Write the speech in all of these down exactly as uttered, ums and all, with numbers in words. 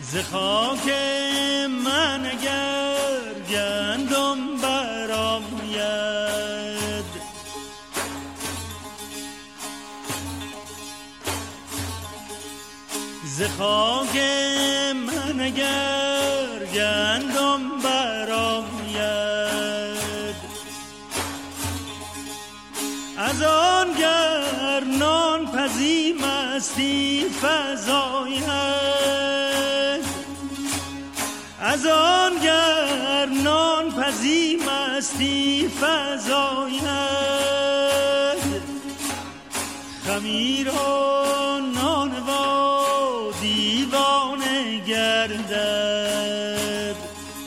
ز خاک من اگر گندم برآید، ز خاک من اگر گندم برآید، از آن گر نان پزی مستی فزاید، از آن گر نان پزی مستی فزاید، خمیر و نان و دیوانه گردد،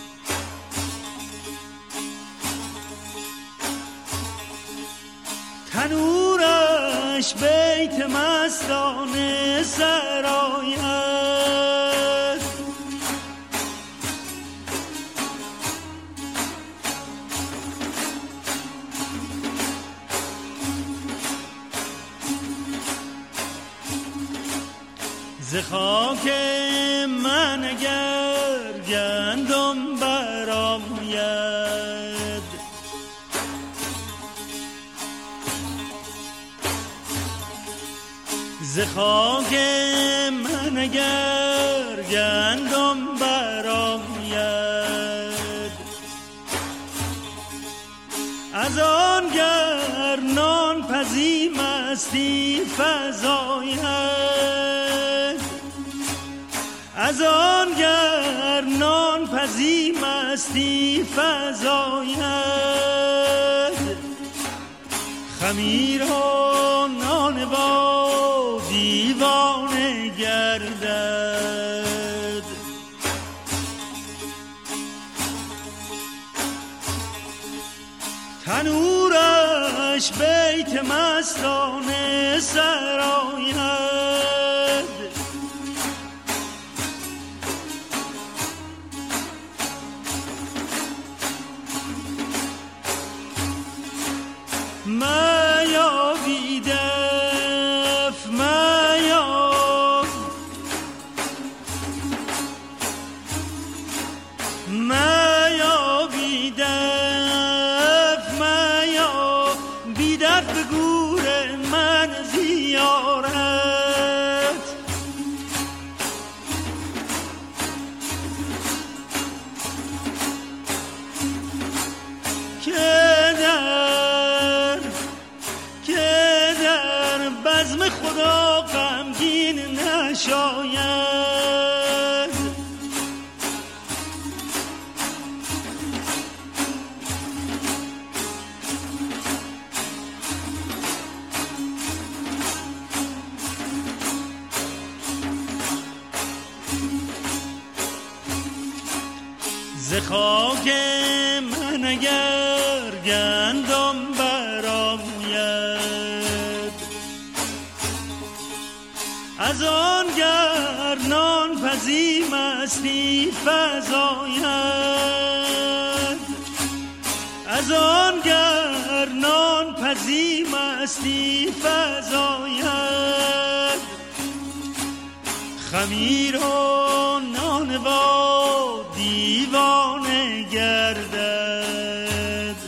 تنورش بیت مستانه سرآید، ز خاک من اگر گندم برآید، ز خاک من اگر گندم برآید، از آن گر نان پزی مستی فزاید، از آن گر نان پزی مستی فزاید، خمیر و نان با دیوانه گردد، تنورش بیت مستانه سرآید، میا بیدف میا، میا بیدف میا، بیدف به گور من زیارت، که بزم خدا غمگین نشاید، ز خاک من اگر گندم برآید، از آن گر نان پزی مستی فزاید، از آن گر نان پزی مستی فزاید، خمیر و نان و دیوانه گردد،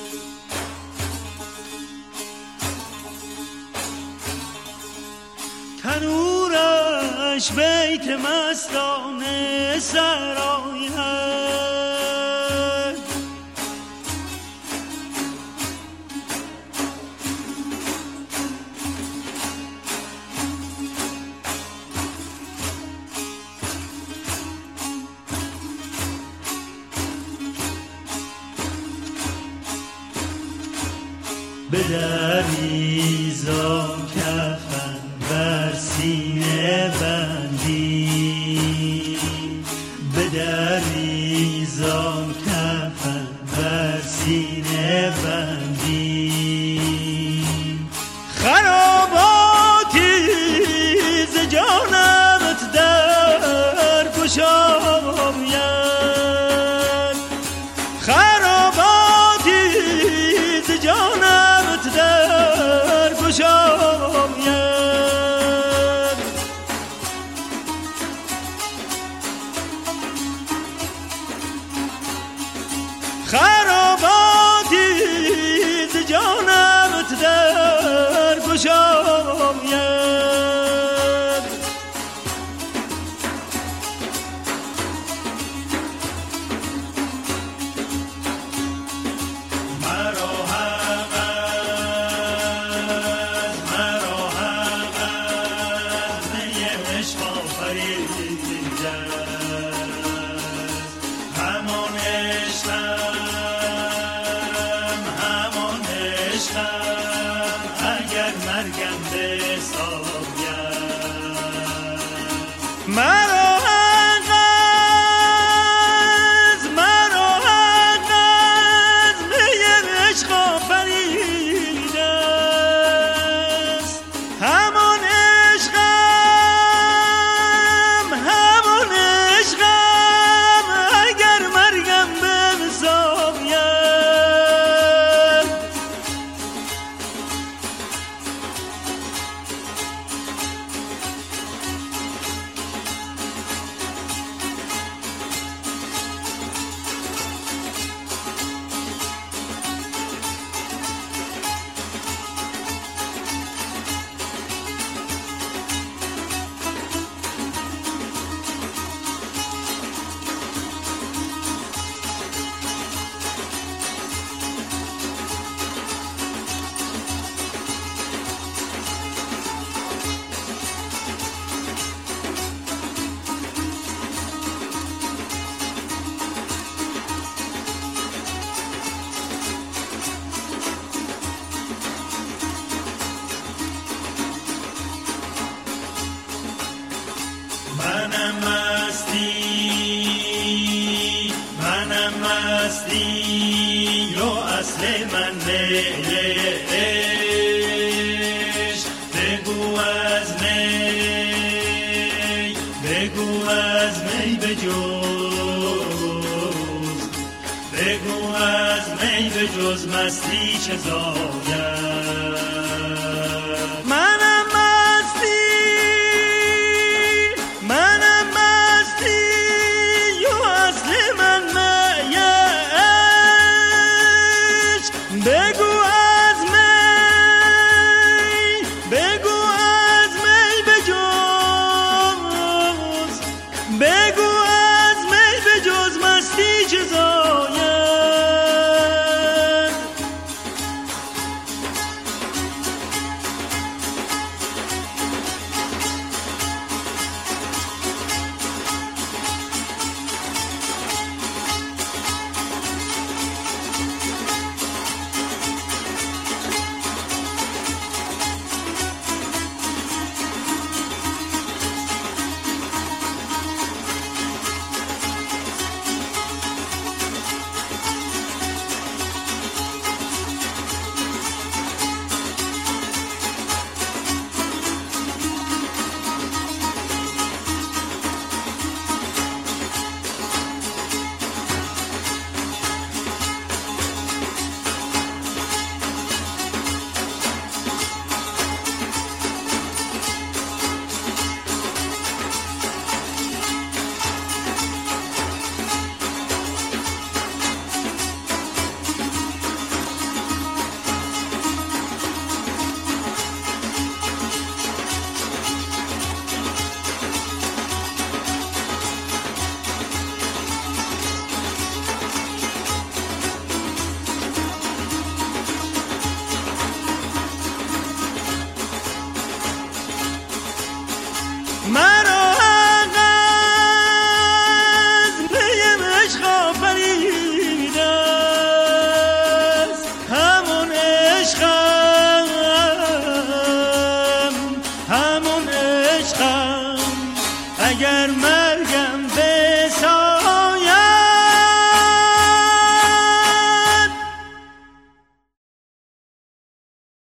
تنورش بیت مستانه سرآید، بدریزان کفن بر سینه بندی، بدریزان کفن بر سینه بندی، خراباتی ز جانمت در گشاید، خراباتی ز جانمت در گشاید، خراباتی ز جانم در گشاید. مرا حق است، مرا حق است، می عشق آفریده همان عشقم، همان عشقم، اگر مرگم بساید. مرا حق است، مرا حق است، می عشق آفریده است همان عشقم، همان عشقم، اگر مرگم بساید. منم مستی، منم مستی و اصل من عشق. بگو از می، بگو از می بجز، بگو از می بجز مستی چه زاید. منم مستی، منم مستی و اصل من میش. بگو از می، بگو از می بجز، بگو از می بجز مستی چه زاید. مرا حق است، پیم عشق آفریده است همون عشقم، همون عشقم، اگر من